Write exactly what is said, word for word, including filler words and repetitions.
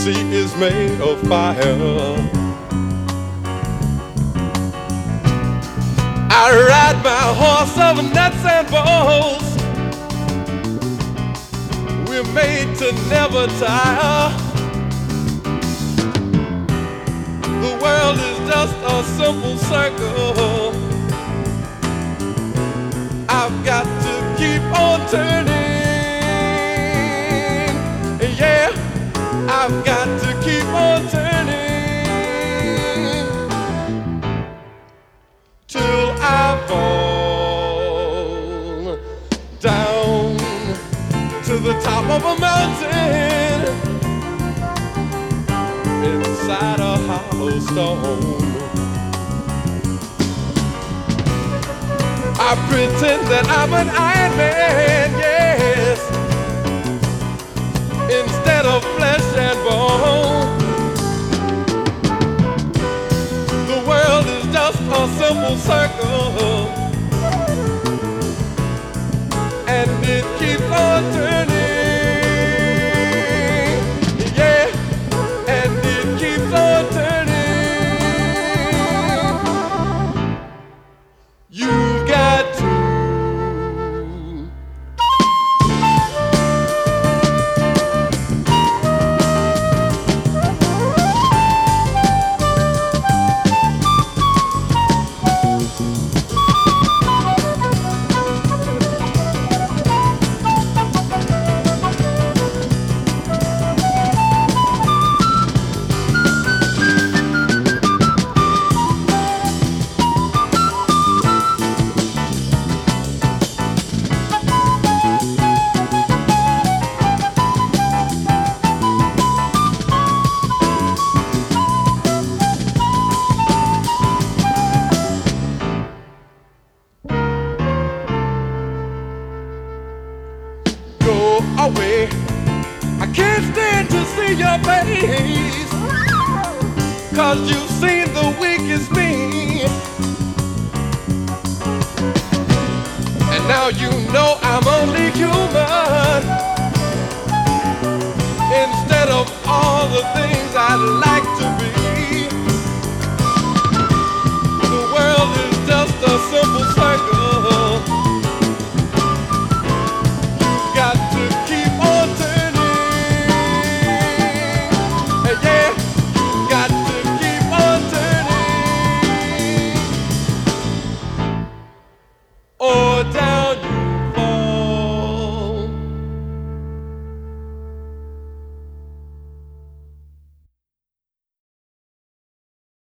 sea is made of fire. I ride my horse over nuts and bolts. We're made to never tire. The world is just a simple circle. I've got to keep on turning. Yeah, I've got to keep on turning till I fall down to the top of a mountain inside a hollow stone. I pretend that I'm an Iron Man, yes, instead of flesh and bone. The world is just a simple circle, and it keeps on turning. Yeah, and it keeps on turning. You've got to go away. I can't stand to see your face, 'cause you've seen the weakest me, and now you know